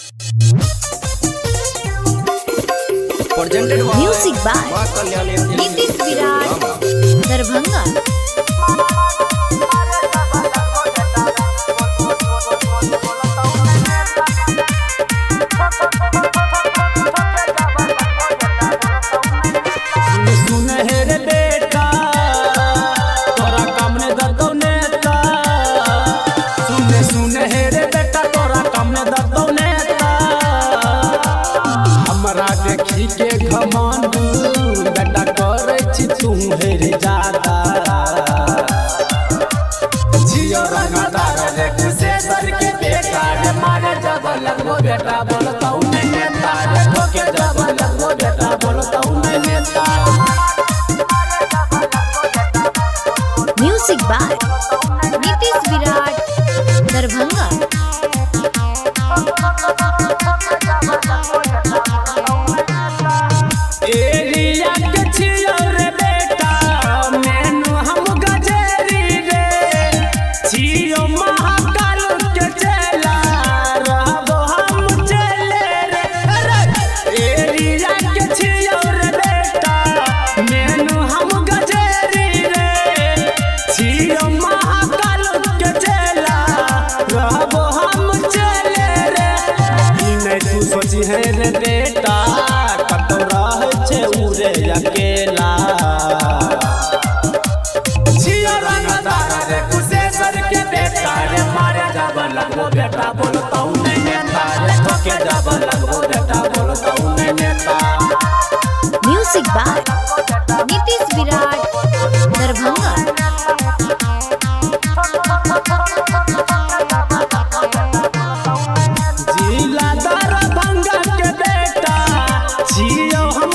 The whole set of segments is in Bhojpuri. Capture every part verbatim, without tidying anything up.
Music by Nitish Virat Darbhanga. देखी के घमंड बेटा करे छी तू हेरे ज्यादा जियो रंगदार रे कुसे सर के बेटा रे मारे जब लगो बेटा बोलता हूं मैं नेता रे ठोके जब लगो बेटा बोलता हूं मैं नेता। Music by Nitish Virat Darbhanga. Area के छियो रे बेटा मेनू हम गजेरी रे छियो महाकाल के चला रहबो हम चले रे। एरिया के छियो रे बेटा मेनू हम गजेरी रे छियो महाकाल के चला रहबो हम चले रे। ई नहीं तू सोची है रे बेटा उरे अकेला जियो रंगदार रे कुसे सर के बेटा रे मारे जब लगो बेटा बोलता हूं मैं नेता रे ठोके जब लगो बेटा बोलता हूं मैं नेता। Music by Nitish Virat Darbhanga. जिला दरभंगा के बेटा जियो हम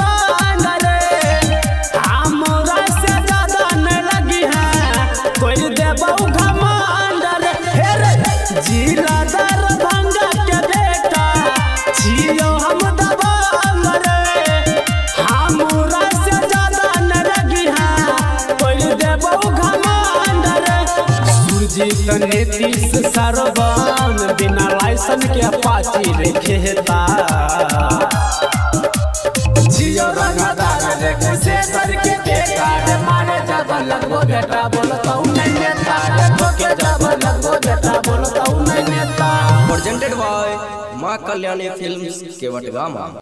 जिला दरभंगा के बेटा जियो हम दबंग रे हमरा से ज्यादा न लगी है कोई देबो घमंड रे। सुरजीत नीतीश सरवन बिना लाइसेंस के पाची रे खेता जियो रंगदार रे कुसे सर के बेटा रे मारे जब लगो बेटा बोलता हूं मैं नेता रे ठोके जब लगो बेटा बोलता हूं मैं नेता। प्रेजेंटेड बाय मां कल्याणी फिल्म्स केवटगामा।